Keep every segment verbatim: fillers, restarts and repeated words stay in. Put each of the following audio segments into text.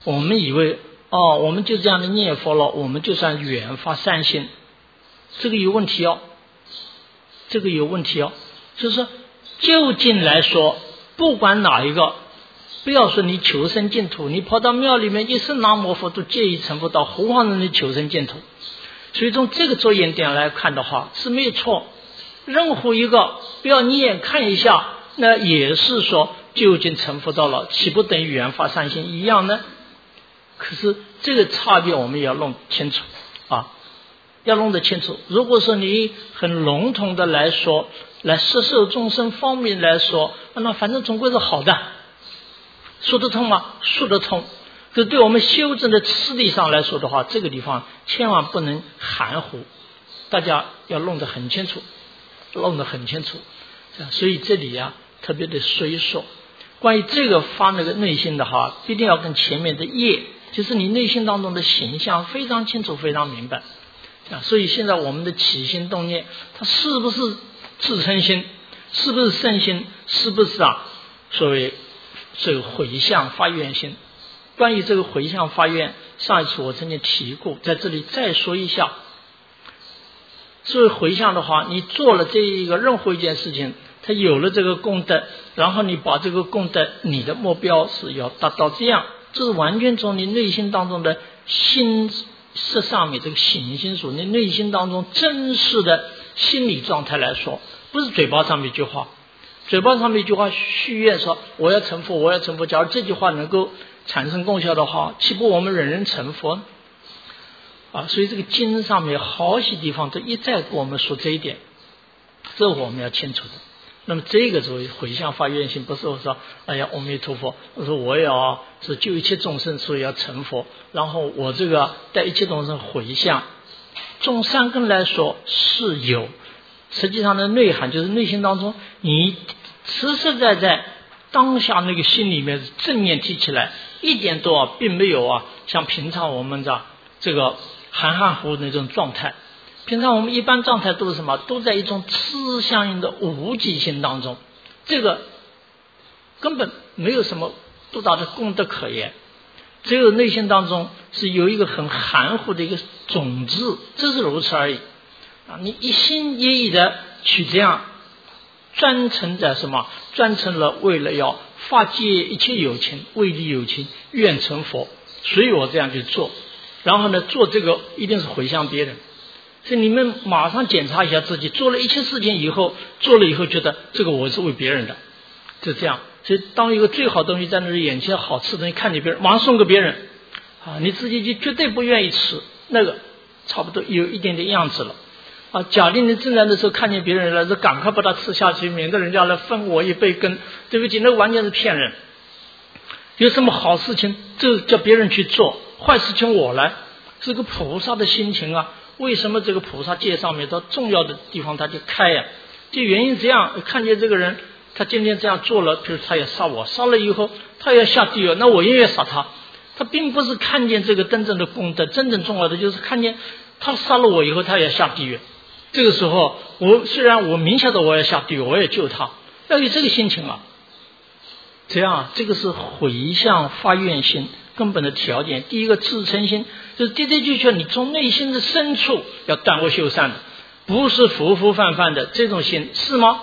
我们以为哦，我们就这样的念佛了，我们就算远发善心，这个有问题哦，这个有问题哦。就是说，就近来说，不管哪一个，不要说你求生净土，你跑到庙里面一声南无佛都介意成不到，何况是你求生净土。所以从这个着眼点来看的话是没有错，任何一个不要你眼看一下，那也是说就近成佛道了，岂不等于远发善心一样呢？可是这个差别我们也要弄清楚啊，要弄得清楚。如果说你很笼统的来说，来摄受众生方面来说，那反正总归是好的，说得通吗？说得通。可是对我们修正的次第上来说的话，这个地方千万不能含糊，大家要弄得很清楚，弄得很清楚。所以这里啊，特别的说一说关于这个发那个内心的话，一定要跟前面的业，就是你内心当中的形象非常清楚，非常明白。所以现在我们的起心动念，它是不是自称心，是不是圣心，是不是啊所谓这个回向发愿心。关于这个回向发愿，上一次我曾经提过，在这里再说一下。所以回向的话，你做了这一个任何一件事情，它有了这个功德，然后你把这个功德，你的目标是要达到这样，这是完全从你内心当中的心识上面这个行心属，你内心当中真实的心理状态来说，不是嘴巴上面一句话。嘴巴上面一句话许愿说我要成佛，我要成佛，假如这句话能够产生功效的话，岂不我们人人成佛啊？所以这个经上面好些地方都一再跟我们说这一点，这我们要清楚的。那么这个作为回向发愿心，不是我说哎呀阿弥陀佛，我说我要是救一切众生，所以要成佛，然后我这个带一切众生回向。从三根来说是有，实际上的内涵就是内心当中你实实在在当下那个心里面正念提起来，一点都啊并没有啊像平常我们的这个含含糊糊的那种状态。平常我们一般状态都是什么？都在一种痴相应的无记心当中，这个根本没有什么多大的功德可言，只有内心当中是有一个很含糊的一个种子，这是如此而已啊！你一心一意的去这样专程在什么？专程了为了要化解一切有情，为利有情，愿成佛，所以我这样去做。然后呢，做这个一定是回向别人。所以你们马上检查一下自己，做了一切事情以后，做了以后觉得这个我是为别人的，就这样。所以当一个最好的东西在那里眼前好吃的东西看见别人，马上送给别人啊，你自己就绝对不愿意吃，那个差不多有一点点样子了啊。假定你正在的时候看见别人了，就赶快把它吃下去，免得人家来分我一杯羹。对不起，那完全是骗人。有什么好事情就叫别人去做，坏事情我来，是个菩萨的心情啊。为什么这个菩萨界上面到重要的地方他就开呀、啊？就原因这样，看见这个人他今天这样做了，比如他要杀我，杀了以后他要下地狱，那我也要杀他。他并不是看见这个真正的功德，真正重要的就是看见他杀了我以后他要下地狱。这个时候我虽然我明晓得我要下地狱，我也救他，要有这个心情啊。这样这个是回向发愿心根本的条件。第一个自诚心，就是的的确确你从内心的深处要断恶修善的，不是浮浮泛泛的这种心，是吗？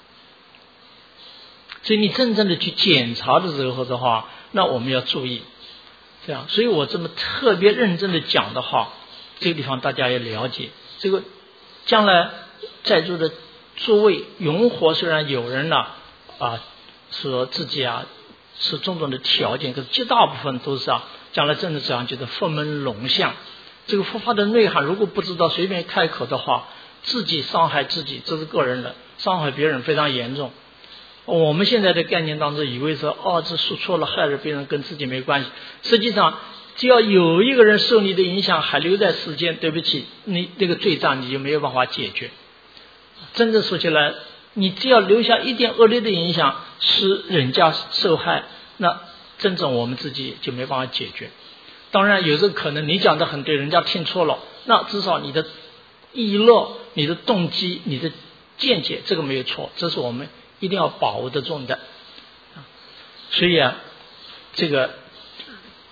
所以你真正的去检查的时候的话，那我们要注意这样。所以我这么特别认真的讲的话，这个地方大家也了解。这个将来在座的诸位永活，虽然有人呢啊说自己啊是种种的条件，可是绝大部分都是啊将来真的这样觉得佛门龙象。这个佛法的内涵如果不知道，随便开口的话，自己伤害自己，这是个人的，伤害别人非常严重。我们现在的概念当中以为说哦这说错了害了别人跟自己没关系，实际上只要有一个人受你的影响还留在世间，对不起，你这个罪障你就没有办法解决。真正说起来，你只要留下一点恶劣的影响使人家受害，那真正我们自己就没办法解决。当然有时候可能你讲的很对，人家听错了，那至少你的意乐、你的动机、你的见解这个没有错，这是我们一定要把握得中的。所以啊这个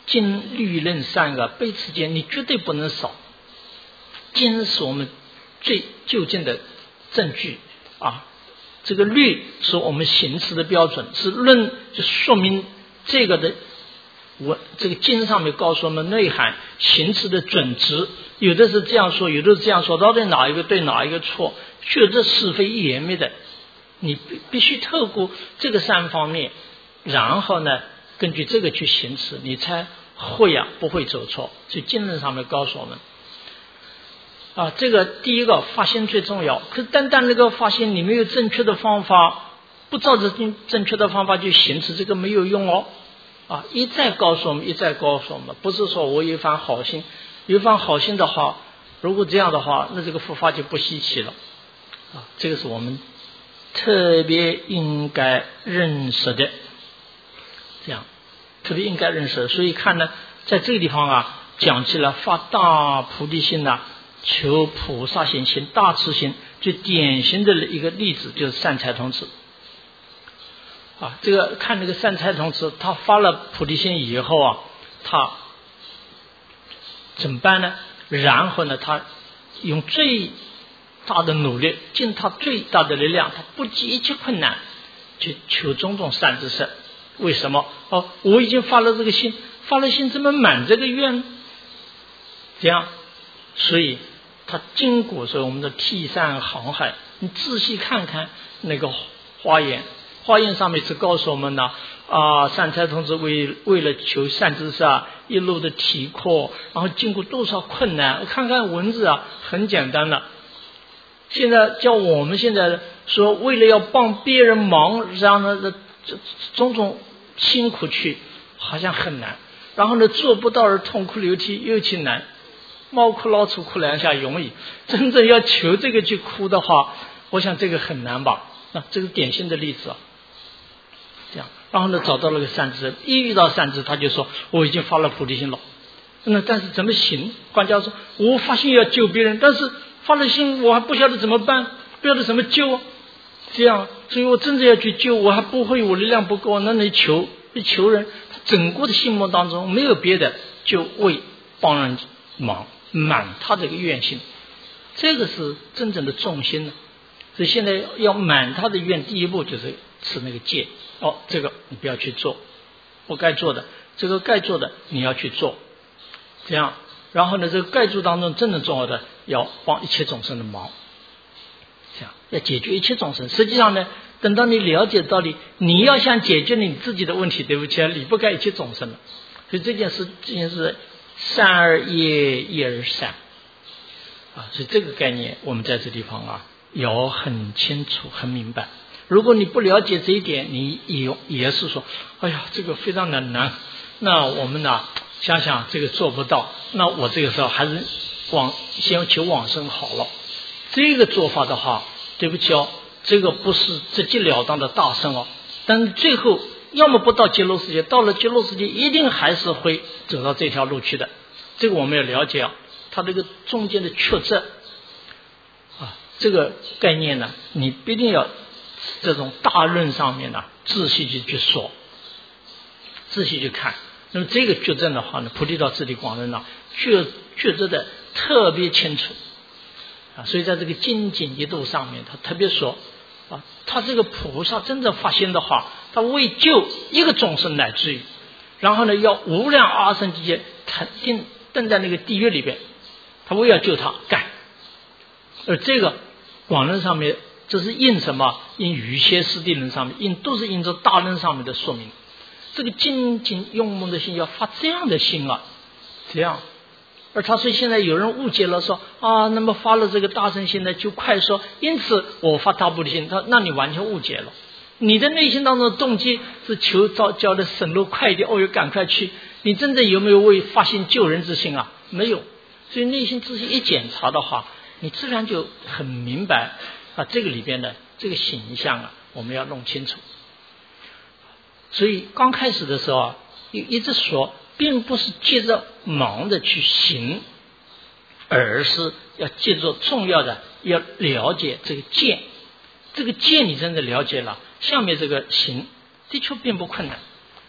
金律论三个背持戒你绝对不能少。经是我们最究竟的证据啊，这个律是我们行持的标准，是论就说明这个的我这个经上面告诉我们内涵行持的准则，有的是这样说，有的是这样说，到底哪一个对哪一个错，确这是非严密的，你必必须透过这个三方面，然后呢根据这个去行持，你才会啊不会走错。所以经论上面告诉我们啊，这个第一个发心最重要，可是单单那个发心你没有正确的方法，不照着正确的方法去行持，这个没有用哦。啊，一再告诉我们，一再告诉我们，不是说我有一番好心，有一番好心的话，如果这样的话，那这个佛法就不稀奇了。啊，这个是我们特别应该认识的，这样特别应该认识的。所以看呢，在这个地方啊，讲起了发大菩提心呐、啊，求菩萨行行大慈心，最典型的一个例子就是善财童子。啊，这个看这个善财童子，他发了菩提心以后啊，他怎么办呢？然后呢，他用最大的努力，尽他最大的力量，他不计一切困难去求种种善知识。为什么？哦，我已经发了这个心，发了心怎么满这个愿？这样，所以他经过说我们的替善航海，你仔细看看那个花言。花言上面是告诉我们呢，啊，善财童子为为了求善知识啊，一路的体阔，然后经过多少困难，看看文字啊，很简单了。现在叫我们现在说，为了要帮别人忙，让他的种种辛苦去，好像很难。然后呢，做不到而痛哭流涕，尤其难。猫哭老鼠哭两下容易，真正要求这个去哭的话，我想这个很难吧？那这是典型的例子啊。这样，然后呢，找到了个善知识，一遇到善知识，他就说我已经发了菩提心了。那但是怎么行？关家说，我发心要救别人，但是发了心，我还不晓得怎么办，不晓得怎么救。这样，所以我真正要去救，我还不会，我力量不够，那你求，你求人，他整个的心目当中没有别的，就为帮人忙，满他这个愿心，这个是真正的重心呢。所以现在要满他的愿，第一步就是持那个戒。哦，这个你不要去做，不该做的，这个该做的你要去做，这样，然后呢，这个该做当中真正重要的，要帮一切众生的忙，这样要解决一切众生。实际上呢，等到你了解道理，你要想解决你自己的问题，对不起，离不开一切众生了。所以这件事，这件事善而业，业而善啊，所以这个概念我们在这地方啊要很清楚、很明白。如果你不了解这一点，你也也是说，哎呀，这个非常的难。那我们呢，想想这个做不到，那我这个时候还是往先求往生好了。这个做法的话，对不起哦，这个不是直截了当的大圣哦。但是最后要么不到极乐世界，到了极乐世界一定还是会走到这条路去的。这个我们要了解啊，它这个中间的曲折啊，这个概念呢，你必定要。这种大论上面呢，仔细去去说，仔细去看。那么这个觉证的话呢，菩提道次第广论呢，觉觉证的特别清楚啊。所以在这个精进一度上面，他特别说啊，他这个菩萨真正发心的话，他为救一个众生乃至于，然后呢，要无量阿僧祇劫，他定登在那个地狱里边，他为要救他干。而这个广论上面。这是印什么？印语歇师地论上面，印都是印着大论上面的说明。这个精进用功的心要发这样的心啊，这样。而他说现在有人误解了说啊，那么发了这个大乘心呢，就快说，因此我发大菩提心。他那你完全误解了，你的内心当中的动机是求早教的省路快一点，哦哟赶快去。你真正有没有为发心救人之心啊？没有。所以内心仔细一检查的话，你自然就很明白。啊，这个里边的这个形象啊，我们要弄清楚。所以刚开始的时候啊，一一直说，并不是借着忙的去行，而是要借着重要的要了解这个见。这个见你真的了解了，下面这个行的确并不困难。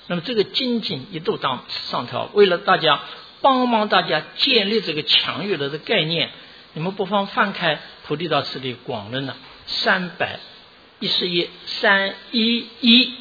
那么这个精进一度当上条，为了大家帮忙大家建立这个强有的这个概念，你们不妨翻开《菩提道次第广论》呢，三百一十页三一一，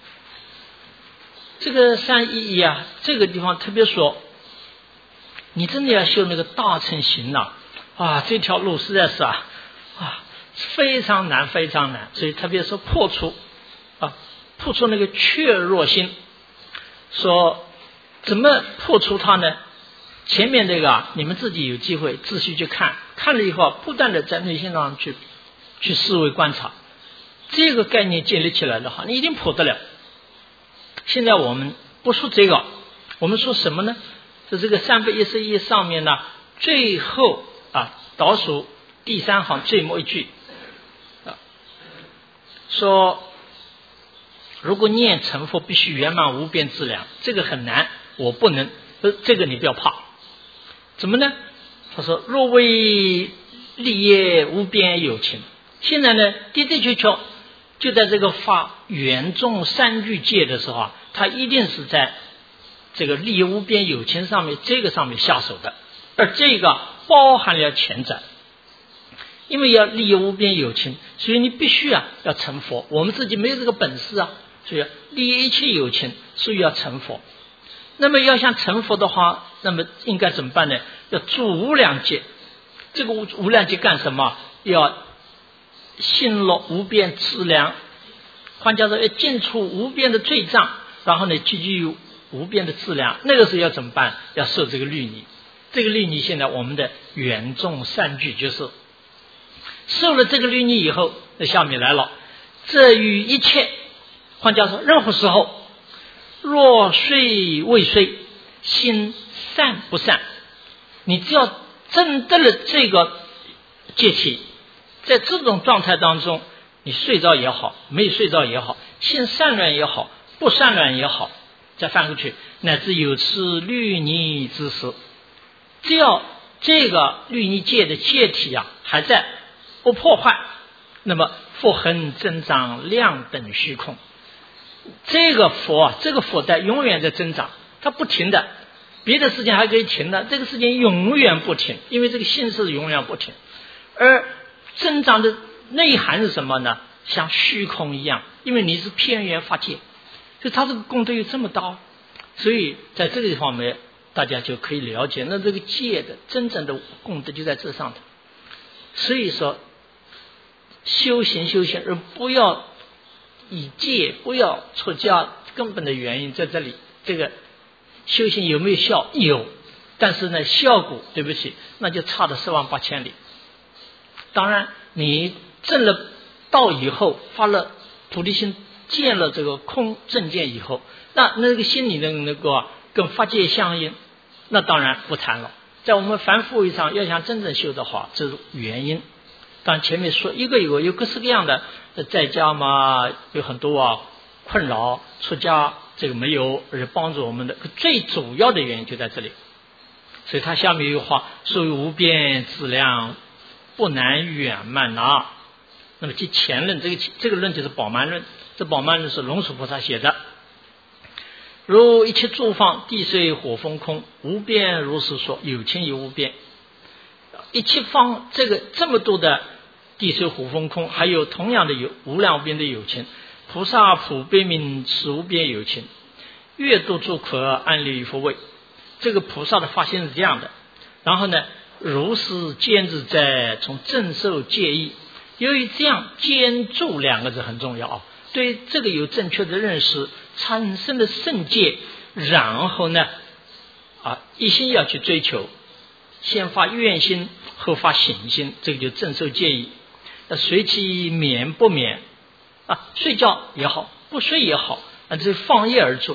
这个三一一啊，这个地方特别说，你真的要修那个大乘行呐、啊，啊，这条路实在是啊啊非常难，非常难，所以特别说破除啊，破除那个怯弱心。说怎么破除它呢？前面这个啊，你们自己有机会仔细去看，看了以后不断的在内心上去去思维观察，这个概念建立起来的话，你一定破得了。现在我们不说这个，我们说什么呢？在这个三百一十一上面呢，最后啊倒数第三行最末一句啊，说如果念成佛必须圆满无边资粮，这个很难，我不能，这个你不要怕。怎么呢？他说若为立业无边有情，现在呢的的确确就在这个发圆众三聚界的时候啊，他一定是在这个立业无边有情上面这个上面下手的，而这个包含了前者。因为要立业无边有情，所以你必须啊要成佛，我们自己没有这个本事啊，所以立业一切有情，所以要成佛。那么要想成佛的话，那么应该怎么办呢？要住无量劫。这个无量劫干什么？要信落无边资粮，换句话说要尽除无边的罪障，然后呢积聚无边的资粮。那个时候要怎么办？要受这个律仪。这个律仪现在我们的圆众三聚就是受了这个律仪以后，那下面来了，这于一切，换句话说，任何时候，若睡未睡，心善不善，你只要证得了这个戒体，在这种状态当中，你睡着也好，没睡着也好，心善乱也好，不善乱也好，再翻过去，乃至有此律仪之时，只要这个律仪戒的戒体啊还在，不破坏，那么佛恒增长量等虚空。这个佛啊，这个佛在永远在增长，它不停的，别的事情还可以停的，这个事情永远不停，因为这个心是永远不停。而增长的内涵是什么呢？像虚空一样，因为你是偏圆法界，所以它这个功德有这么大，所以在这个方面大家就可以了解，那这个戒的真正的功德就在这上头。所以说修行修行而不要以戒，不要出家，根本的原因在这里。这个修行有没有效？有，但是呢效果对不起，那就差了十万八千里。当然你证了道以后，发了菩提心，见了这个空正见以后，那那个心里的那个跟法界相应，那当然不谈了。在我们凡夫位上要想真正修的话，这是原因。但前面说一个有有各式各样的，在家嘛有很多啊困扰，出家这个没有，而且帮助我们的最主要的原因就在这里。所以他下面有一句话，所谓无边资粮不难圆满呐。那么即前论，这个这个论就是宝鬘论，这宝鬘论是龙树菩萨写的。如一切诸方地水火风空，无边如是说，有情有无边。一切方这个这么多的地水火风空，还有同样的有无量无边的有情，菩萨普悲悯此无边有情，越度诸苦安立于佛位。这个菩萨的发心是这样的，然后呢如是坚持在从正受戒意。由于这样坚住两个字很重要啊，对这个有正确的认识，产生了圣戒，然后呢啊一心要去追求，先发愿心后发行心，这个就正受戒意。那随其眠不眠啊，睡觉也好，不睡也好，啊，这放逸而住。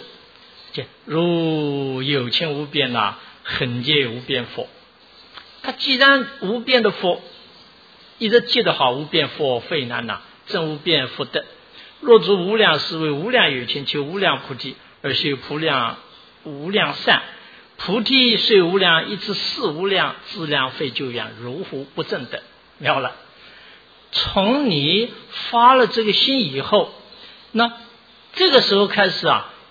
如有情无边呐，恒界无边佛。他既然无边的佛，一直记得好，无边佛非难呐，正无边福德。若诸无量是为无量有情，求无量菩提，而修无量无量善。菩提虽无量，一之四无量，资粮非久远，如乎不正等。了了。从你发了这个心以后，那这个时候开始啊，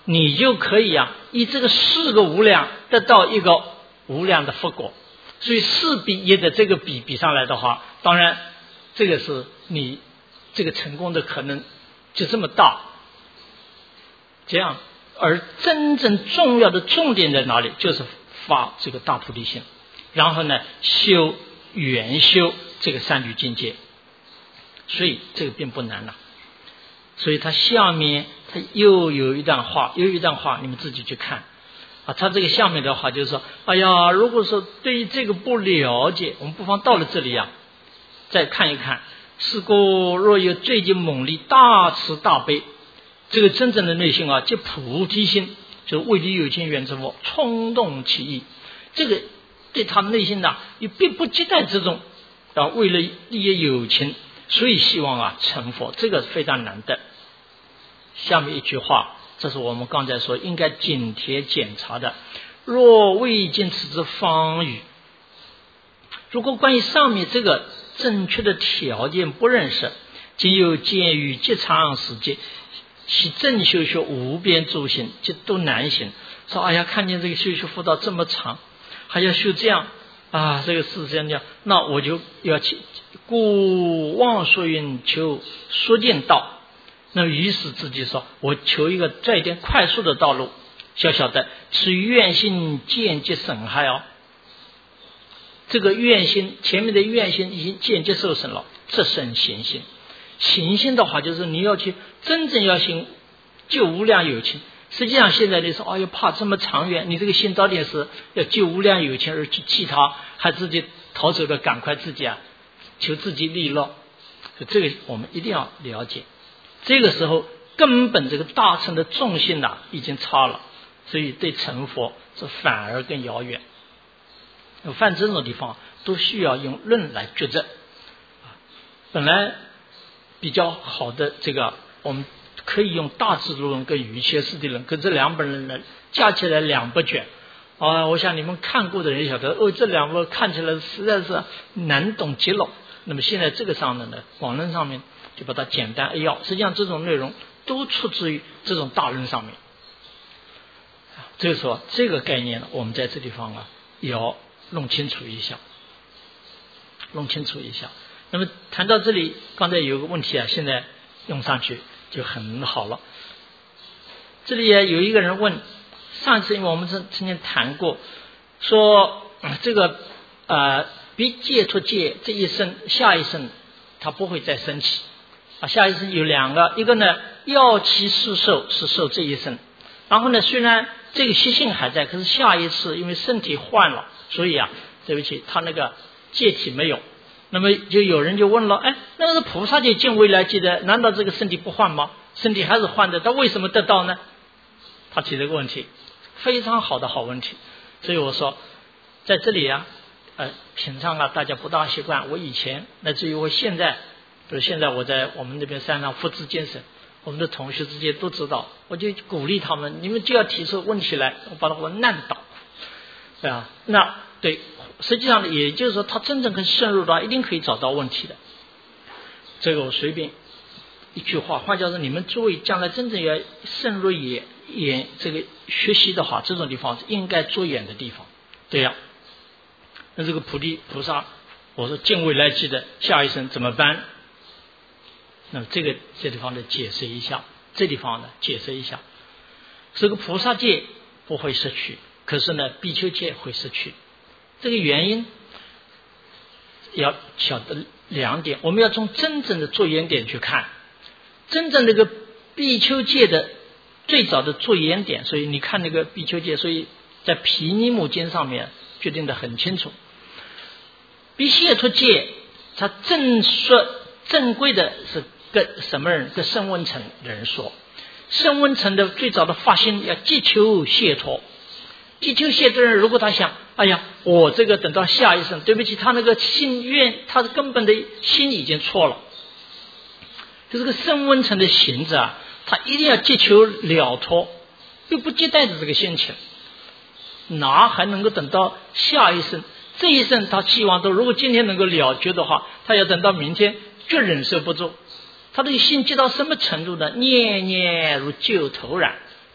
你就可以啊，以这个四个无量得到一个无量的佛果。所以四比一的这个比比上来的话，当然这个是你这个成功的可能就这么大。这样，而真正重要的重点在哪里？就是发这个大菩提心，然后呢修圆修这个三律境界。所以这个并不难了。所以他下面他又有一段话，又有一段话，你们自己去看啊。他这个下面的话就是说，哎呀，如果说对于这个不了解，我们不妨到了这里啊，再看一看。是故若有最近猛力大慈大悲，这个真正的内心啊，即菩提心，就是为利有情缘之佛，冲动起意，这个对他内心呢，也并不期待这种啊，为了利益有情。所以希望啊成佛，这个非常难的。下面一句话，这是我们刚才说应该紧贴检查的。若未见此之方语，如果关于上面这个正确的条件不认识，仅有见于极长时节，其正修学无边诸行，即都难行。说哎呀，看见这个修学辅导这么长，还要修这样啊，这个是这样讲，那我就要去。故妄说云求说见道，那于是自己说，我求一个再一点快速的道路，小小的是愿心间接损害哦。这个愿心前面的愿心已经间接受损了，这生行心。行心的话，就是你要去真正要行救无量有情。实际上现在你说，哎呦，怕这么长远，你这个心早点是要救无量有情而去气他，还自己逃走的，赶快自己啊求自己利乐。这个我们一定要了解。这个时候根本这个大乘的重心呐、啊、已经差了，所以对成佛是反而更遥远。犯这种地方都需要用论来抉择。本来比较好的这个，我们可以用大智度论跟瑜伽师地论，跟这两本人呢加起来两百卷。啊，我想你们看过的人晓得，哦，这两部看起来实在是难懂极了。那么现在这个上的呢，网论上面就把它简单扼要，实际上这种内容都出自于这种大论上面。就是说这个概念呢，我们在这地方啊也要弄清楚一下，弄清楚一下。那么谈到这里，刚才有个问题啊，现在用上去就很好了。这里也有一个人问，上次因为我们曾曾经谈过，说这个呃，别解脱戒这一生下一生他不会再升起啊，下一生有两个，一个呢要其世受是受这一生，然后呢虽然这个习性还在，可是下一次因为身体换了，所以啊对不起他那个戒体没有。那么就有人就问了，哎，那个是菩萨戒见未来界的，难道这个身体不换吗？身体还是换的，他为什么得到呢？他提这个问题，非常好的好问题。所以我说在这里啊呃，平常啊大家不大习惯，我以前乃至于我现在，比如现在我在我们那边山上福智精神，我们的同学之间都知道，我就鼓励他们，你们就要提出问题来，我把它给难倒，对吧？那对，实际上也就是说他真正很深入的话，一定可以找到问题的。这个我随便一句话，换句话说，你们诸位将来真正要深入研研这个学习的话，这种地方是应该着眼的地方。对呀、啊，那这个菩提菩萨，我说见未来际的下一生怎么办？那么这个这地方的解释一下，这地方呢解释一下，这个菩萨戒不会失去，可是呢比丘戒会失去。这个原因要晓得两点，我们要从真正的着眼点去看，真正这个比丘戒的最早的着眼点，所以你看那个比丘戒，所以在毗尼母经上面决定的很清楚。比解脱戒它正说正规的是跟什么人？跟声闻乘人说，声闻乘的最早的发心要祈求解脱。祈求解脱人，如果他想，哎呀，我这个等到下一生，对不起，他那个心愿，他的根本的心已经错了。就这个声闻乘的行者啊，他一定要祈求了脱，又不接待着这个心情，哪还能够等到下一生？这一生他希望都，如果今天能够了结的话，他要等到明天就忍受不住。他这个心急到什么程度呢？念念如旧头然，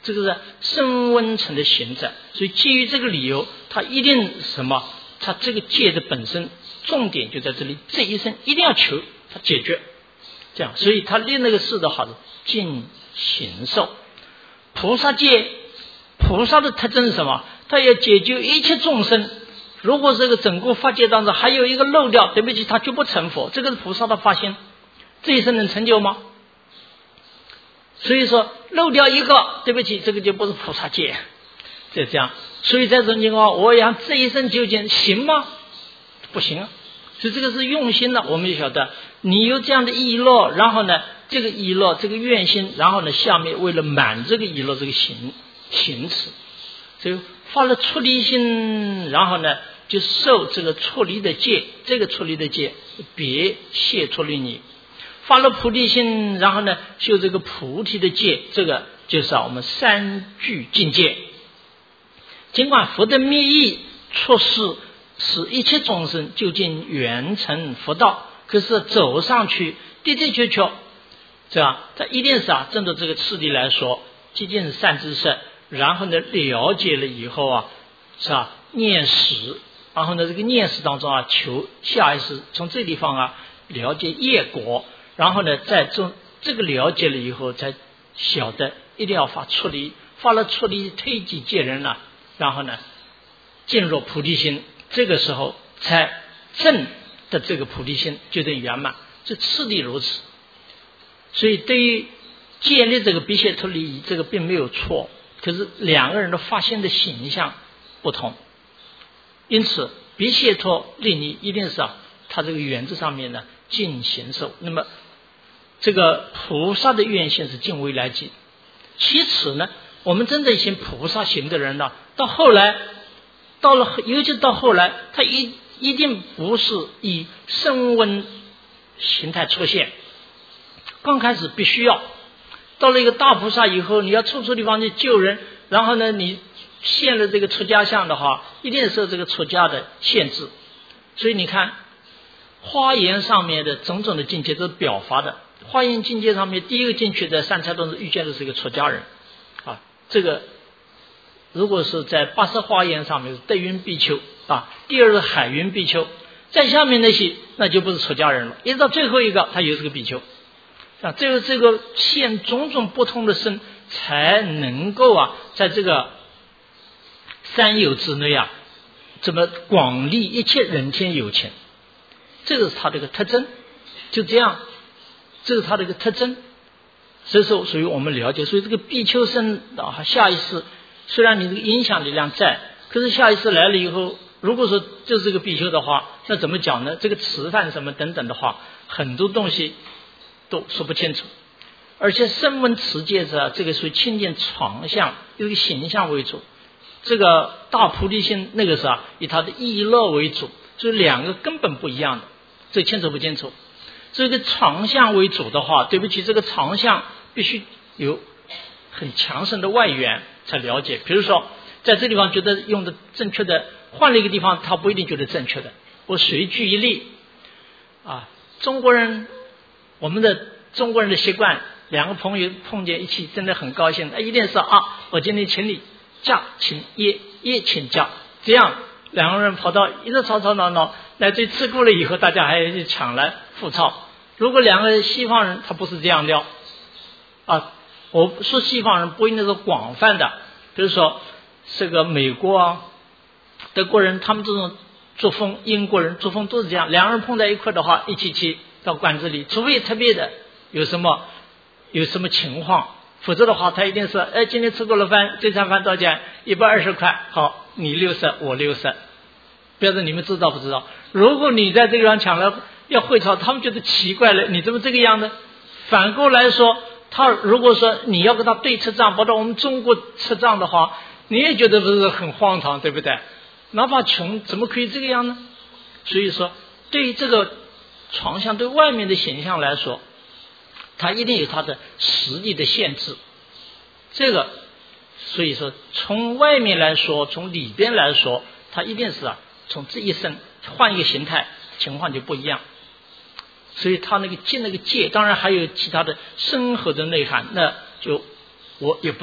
这个是升温成的行者。所以基于这个理由，他一定什么？他这个戒的本身重点就在这里，这一生一定要求他解决。这样，所以他立那个誓的话是尽行受。菩萨戒，菩萨的特征是什么？他要解救一切众生。如果这个整个法界当中还有一个漏掉，对不起，他就不成佛。这个是菩萨的发心，这一生能成就吗？所以说漏掉一个，对不起，这个就不是菩萨戒。就这样，所以在这种情况，我想这一生究竟行吗？不行啊。所以这个是用心的，我们就晓得你有这样的意乐，然后呢，这个意乐，这个愿心，然后呢，下面为了满这个意乐，这个行行持，所以发了出离心，然后呢，就受这个出离的戒，这个出离的戒，别谢出离你。发了菩提心，然后呢，修这个菩提的戒，这个就是我们三聚境界。尽管佛的密意出世，使一切众生究竟圆成佛道，可是走上去的的确确，是吧？他一定是啊，针对这个次第来说，接近是善知识，然后呢了解了以后啊，是吧？念识，然后呢这个念识当中啊，求下一世从这地方啊了解业果，然后呢在这这个了解了以后，才晓得一定要发出离，发了出离推己戒人了，然后呢进入菩提心。这个时候才正的这个菩提心就得圆满，这次第如此。所以对于建立这个比谢脱离，这个并没有错，可是两个人的发心的形象不同，因此比谢脱离你一定是啊，他这个原则上面呢尽行受。那么这个菩萨的愿心是尽未来际，其次呢，我们真正行菩萨行的人呢，到后来。到了，尤其到后来，他一一定不是以声闻形态出现。刚开始必须要，到了一个大菩萨以后，你要处处地方去救人，然后呢，你现了这个出家相的话，一定受这个出家的限制。所以你看，华严上面的种种的境界都是表法的。华严境界上面，第一个进去的三才都是遇见的是一个出家人啊，这个。如果是在八十华严上面是德云比丘啊，第二是海云比丘，在下面那些那就不是出家人了，一直到最后一个他也是个比丘啊，这个这个现种种不同的身，才能够啊在这个三有之内啊，这么广利一切人天有情，这个是他的一个特征。就这样，这是他的一个特征。所以说，所以我们了解，所以这个比丘身啊，下一世。虽然你这个影响力量在，可是下一次来了以后，如果说就是这个比丘的话，那怎么讲呢？这个吃饭什么等等的话，很多东西都说不清楚。而且声闻持戒者，这个属于清净床相，以这个形象为主；这个大菩提心那个是啊，以他的意乐为主，所以两个根本不一样的，这清楚不清楚？这个床相为主的话，对不起，这个床相必须有很强盛的外缘才了解。比如说在这地方觉得用的正确的，换了一个地方他不一定觉得正确的。我随举一例啊，中国人，我们的中国人的习惯，两个朋友碰见一起真的很高兴，一定是啊，我今天请你驾，请也也请驾，这样两个人跑到一直吵吵闹闹，乃至吃过了以后大家还去抢来互吵。如果两个西方人他不是这样的啊，我说西方人不一定是广泛的，比如说这个美国啊、德国人，他们这种作风，英国人作风都是这样，两个人碰在一块的话，一起去到馆子里，除非特别的有什么有什么情况，否则的话他一定是哎，今天吃过了饭，这餐饭多少钱？一百二十块，好，你六十我六十，不要说你们知道不知道。如果你在这个地方抢了要会吵，他们觉得奇怪了，你怎么这个样呢？反过来说，他如果说你要跟他对吃账，跑到我们中国吃账的话，你也觉得不是很荒唐，对不对？哪怕穷怎么可以这个样呢？所以说对于这个床相对外面的形象来说，它一定有它的实际的限制。这个所以说从外面来说，从里边来说，它一定是啊，从这一生换一个形态，情况就不一样。所以他那个戒那个戒，当然还有其他的深厚的内涵，那就我也不懂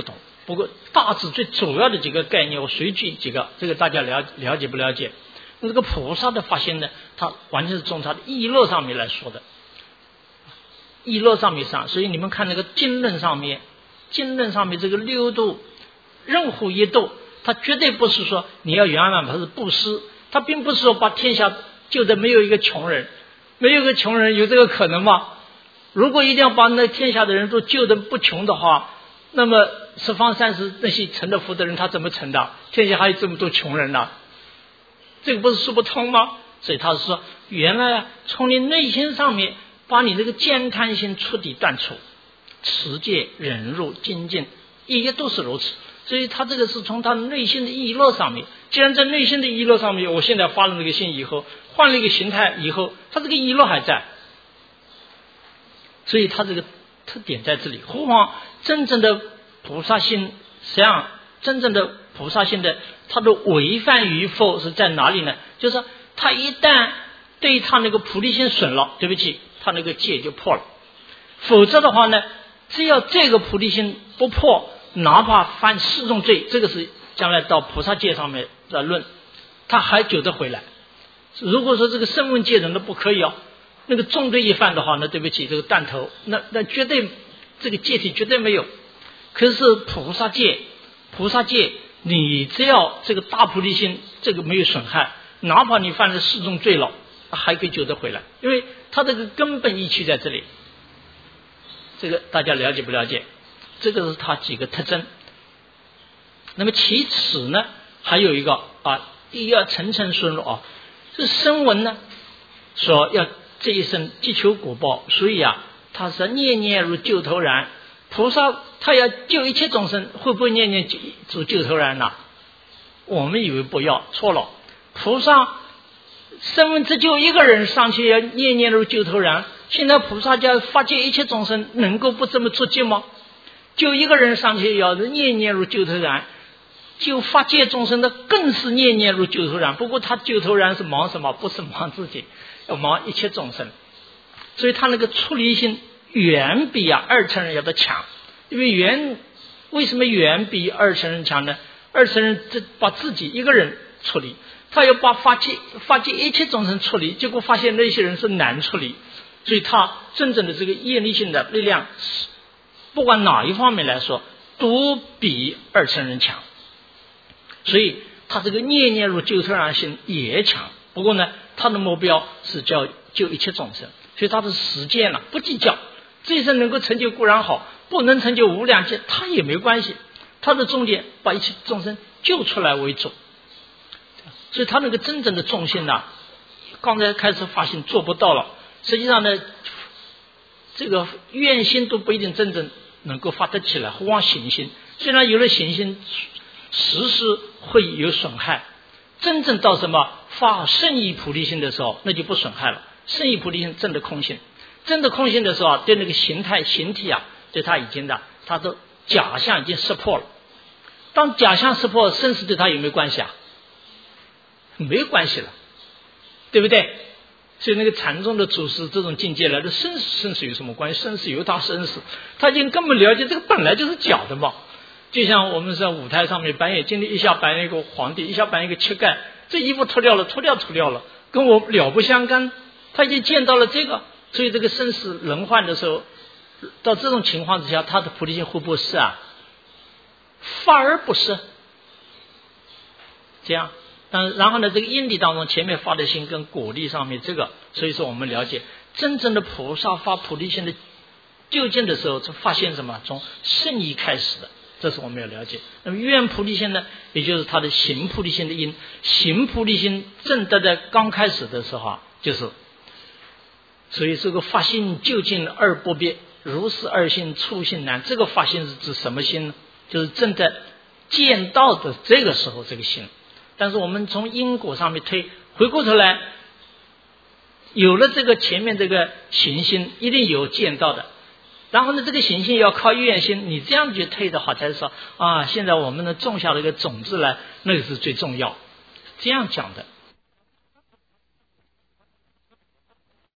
不过大致最主要的几个概念，我随举几个，这个大家了了解不了解？那这个菩萨的发心呢，它完全是从他的意乐上面来说的，意乐上面上，所以你们看那个经论上面，经论上面这个六度，任何一度，它绝对不是说你要圆满，它是布施，它并不是说把天下救得没有一个穷人，没有一个穷人，有这个可能吗？如果一定要把那天下的人都救得不穷的话，那么十方三世那些成了福的人，他怎么成的？天下还有这么多穷人呢？这个不是说不通吗？所以他是说，原来啊，从你内心上面把你这个坚贪心彻底断除，持戒、忍辱、精进，一切都是如此。所以他这个是从他内心的意乐上面，既然在内心的意乐上面，我现在发了那个心以后，换了一个形态以后，他这个意乐还在，所以他这个特点在这里。何况真正的菩萨心，实际上真正的菩萨心的他的违犯与否是在哪里呢？就是他一旦对他那个菩提心损了，对不起，他那个戒就破了。否则的话呢，只要这个菩提心不破，哪怕犯四重罪，这个是将来到菩萨戒上面的论，他还救得回来。如果说这个声闻戒人都不可以哦，那个重罪一犯的话，那对不起，这个弹头，那那绝对这个戒体绝对没有。可是菩萨戒，菩萨戒，你只要这个大菩提心这个没有损害，哪怕你犯了四重罪了，还可以救得回来，因为他这个根本意趣在这里。这个大家了解不了解？这个是他几个特征。那么其次呢，还有一个啊，第二层层顺路啊，这声闻呢说要这一生即求果报，所以啊，他是念念如救头燃。菩萨他要救一切众生，会不会念念如救头燃呢？我们以为不要，错了。菩萨声闻只救一个人上去要念念如救头燃，现在菩萨叫发戒一切众生，能够不这么出戒吗？就一个人上去要念念如救头燃，就发戒众生的更是念念如救头燃。不过他救头燃是忙什么？不是忙自己，要忙一切众生。所以他那个出离心远比啊二乘人要的强。因为远为什么远比二乘人强呢？二乘人这把自己一个人处理，他要把发戒发戒一切众生处理，结果发现那些人是难处理，所以他真正的这个业力性的力量，不管哪一方面来说，都比二乘人强。所以他这个念念如救头燃心也强。不过呢，他的目标是叫救一切众生，所以他的实践呢不计较，这一生能够成就固然好，不能成就无量劫他也没关系，他的重点把一切众生救出来为主。所以他那个真正的重心呢，刚才开始发心做不到了，实际上呢，这个愿心都不一定真正能够发得起来，何况行心。虽然有了行心，时时会有损害，真正到什么发圣意菩提心的时候，那就不损害了。圣意菩提心真的空性，真的空性的时候，对那个形态形体啊，对他已经的，他的假象已经识破了。当假象识破，生死对他有没有关系啊？没有关系了，对不对？所以那个禅宗的祖师这种境界来的，生死生死有什么关系？生死由他生死，他已经根本了解这个本来就是假的嘛。就像我们在舞台上面扮演，今天一下扮演一个皇帝，一下扮演一个乞丐，这衣服脱掉了，脱掉脱掉了，跟我了不相干。他已经见到了这个，所以这个生死轮换的时候，到这种情况之下，他的菩提心会不会是啊？发而不是，这样。嗯，然后呢，这个因地当中前面发的心跟果力上面这个，所以说我们了解真正的菩萨发菩提心的究竟的时候，是发现什么？从圣意开始的，这是我们要了解。那么愿菩提心呢，也就是他的行菩提心的因。行菩提心正得在刚开始的时候啊，就是所以这个发心究竟二不别，如是二心出心难。这个发心是指什么心呢？就是正在见到的这个时候这个心。但是我们从因果上面推，回过头来，有了这个前面这个行心，一定有见到的。然后呢，这个行心要靠愿心，你这样去推的话，才是说啊，现在我们呢种下了一个种子来，那个是最重要。这样讲的。